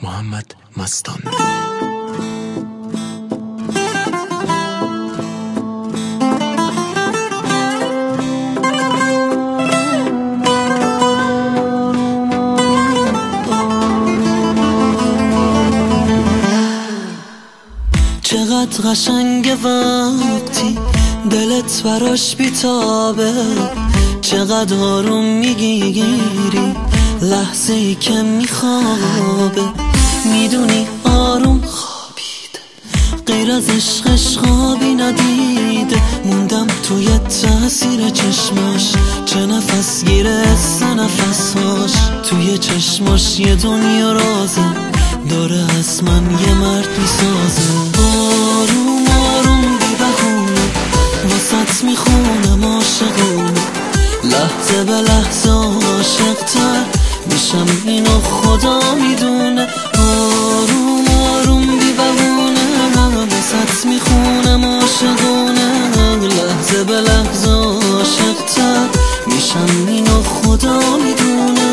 محمد مستان. چقدر قشنگه وقتی دلت براش بیتابه، چقدر آروم میگیری لحظه ای که میخوابه. میدونی آروم خوابیده، غیر از عشقش خوابی ندیده. موندم توی تاثیر چشماش، چه نفس گیره سه نفسهاش. توی چشماش یه دنیا رازه، داره از من یه مرد میسازه. آروم آروم بی بهونه واسط میخونم عاشقونه، لحظه به لحظه عاشق‌تر میشم اینو خدا میدونه. آروم آروم بی بهونه واسط میخونم عاشقونه، لحظه به لحظه عاشق‌تر میشم اینو خدا میدونه.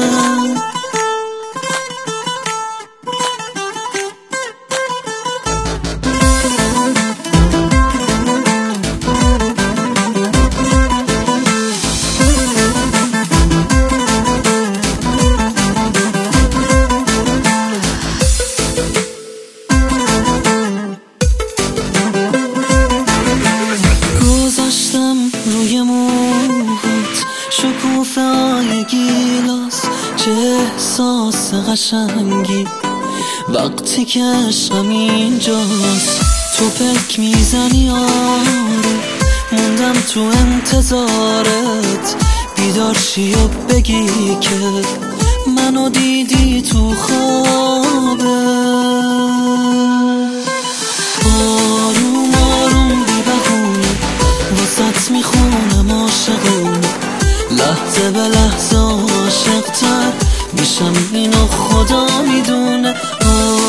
روی موهات شکوفه های گیلاس، چه احساس قشنگی وقتی که عشقم اینجاست. تو پک میزنی آره، موندم تو انتظارت. بیدار شی و بگی که منو دیدی تو خوابه. آروم آروم بی بهونه واسط میخونم عاشقونه، لحظه به لحظه عاشق‌تر میشم اینو خدا میدونه.